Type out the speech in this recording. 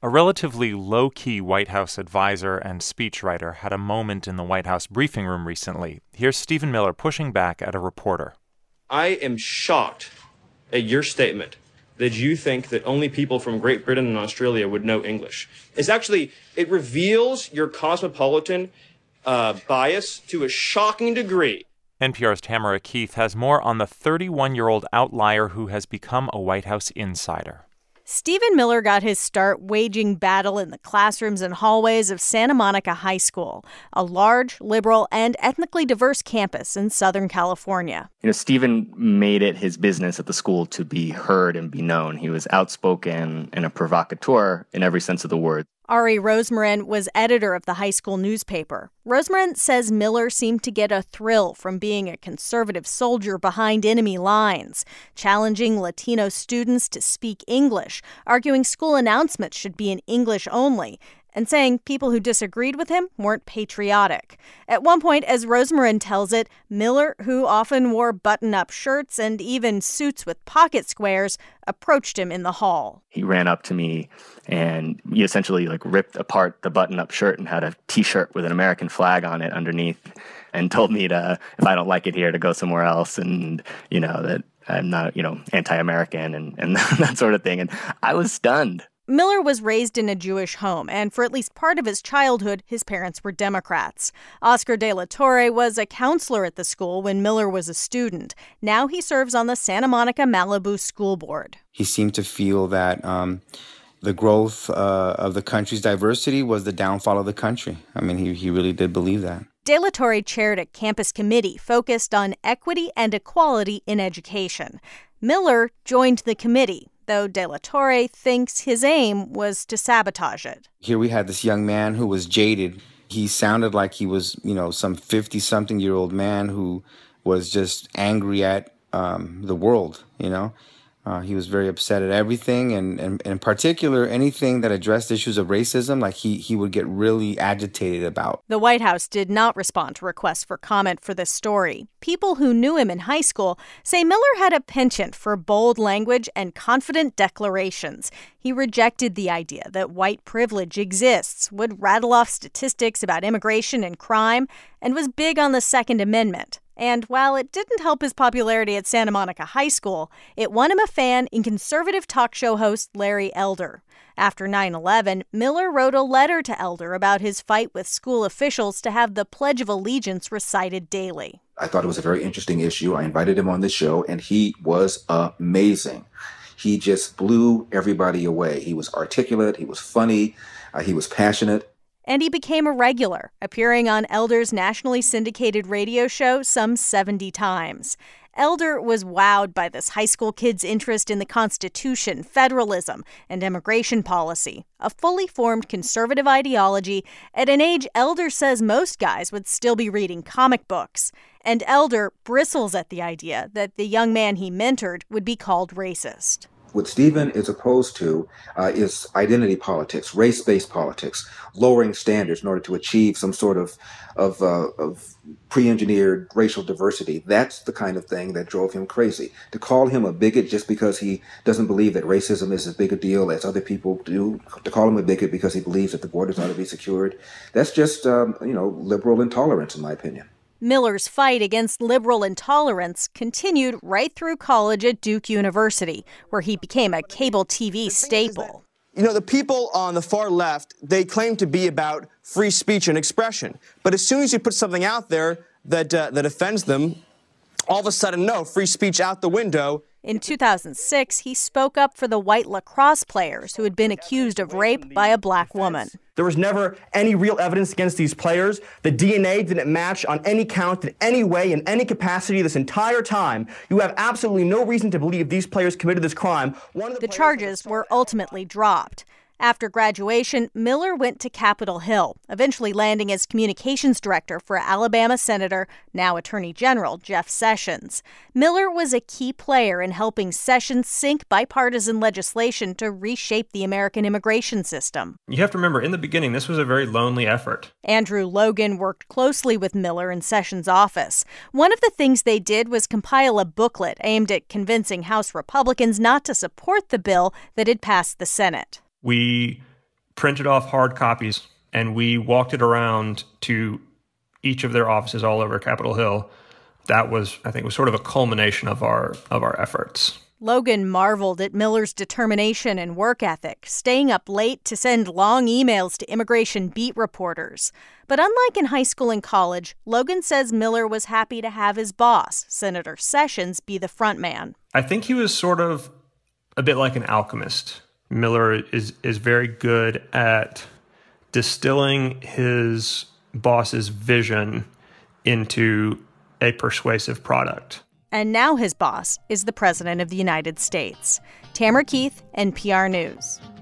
A relatively low-key White House advisor and speechwriter had a moment in the White House briefing room recently. Here's Stephen Miller pushing back at a reporter. I am shocked at your statement that you think that only people from Great Britain and Australia would know English. It reveals your cosmopolitan bias to a shocking degree. NPR's Tamara Keith has more on the 31-year-old outlier who has become a White House insider. Stephen Miller got his start waging battle in the classrooms and hallways of Santa Monica High School, a large, liberal, and ethnically diverse campus in Southern California. Stephen made it his business at the school to be heard and be known. He was outspoken and a provocateur in every sense of the word. Ari Rosmarin was editor of the high school newspaper. Rosmarin says Miller seemed to get a thrill from being a conservative soldier behind enemy lines, challenging Latino students to speak English, arguing school announcements should be in English only, and saying people who disagreed with him weren't patriotic. At one point, as Rosmarin tells it, Miller, who often wore button-up shirts and even suits with pocket squares, approached him in the hall. He ran up to me and he essentially ripped apart the button-up shirt and had a T-shirt with an American flag on it underneath and told me to, if I don't like it here, to go somewhere else and, that I'm not, anti-American and that sort of thing. And I was stunned. Miller was raised in a Jewish home, and for at least part of his childhood, his parents were Democrats. Oscar De La Torre was a counselor at the school when Miller was a student. Now he serves on the Santa Monica Malibu School Board. He seemed to feel that the growth of the country's diversity was the downfall of the country. I mean, he really did believe that. De La Torre chaired a campus committee focused on equity and equality in education. Miller joined the committee, though De La Torre thinks his aim was to sabotage it. Here we had this young man who was jaded. He sounded like he was, some 50-something-year-old man who was just angry at the world, He was very upset at everything, and in particular, anything that addressed issues of racism, he would get really agitated about. The White House did not respond to requests for comment for this story. People who knew him in high school say Miller had a penchant for bold language and confident declarations. He rejected the idea that white privilege exists, would rattle off statistics about immigration and crime, and was big on the Second Amendment. And while it didn't help his popularity at Santa Monica High School, it won him a fan in conservative talk show host Larry Elder. After 9/11, Miller wrote a letter to Elder about his fight with school officials to have the Pledge of Allegiance recited daily. I thought it was a very interesting issue. I invited him on the show, and he was amazing. He just blew everybody away. He was articulate, he was funny, he was passionate. And he became a regular, appearing on Elder's nationally syndicated radio show some 70 times. Elder was wowed by this high school kid's interest in the Constitution, federalism, and immigration policy, a fully formed conservative ideology at an age Elder says most guys would still be reading comic books. And Elder bristles at the idea that the young man he mentored would be called racist. What Stephen is opposed to is identity politics, race-based politics, lowering standards in order to achieve some sort of pre-engineered racial diversity. That's the kind of thing that drove him crazy. To call him a bigot just because he doesn't believe that racism is as big a deal as other people do, to call him a bigot because he believes that the borders ought to be secured, that's just, liberal intolerance, in my opinion. Miller's fight against liberal intolerance continued right through college at Duke University, where he became a cable TV staple. The people on the far left, they claim to be about free speech and expression. But as soon as you put something out there that offends them, all of a sudden, no, free speech out the window. In 2006, he spoke up for the white lacrosse players who had been accused of rape by a black woman. There was never any real evidence against these players. The DNA didn't match on any count in any way, in any capacity this entire time. You have absolutely no reason to believe these players committed this crime. The charges were ultimately dropped. After graduation, Miller went to Capitol Hill, eventually landing as communications director for Alabama Senator, now Attorney General, Jeff Sessions. Miller was a key player in helping Sessions sink bipartisan legislation to reshape the American immigration system. You have to remember, in the beginning, this was a very lonely effort. Andrew Logan worked closely with Miller in Sessions' office. One of the things they did was compile a booklet aimed at convincing House Republicans not to support the bill that had passed the Senate. We printed off hard copies, and we walked it around to each of their offices all over Capitol Hill. That was, I think, was sort of a culmination of our efforts. Logan marveled at Miller's determination and work ethic, staying up late to send long emails to immigration beat reporters. But unlike in high school and college, Logan says Miller was happy to have his boss, Senator Sessions, be the front man. I think he was sort of a bit like an alchemist. Miller is very good at distilling his boss's vision into a persuasive product. And now his boss is the President of the United States. Tamara Keith, NPR News.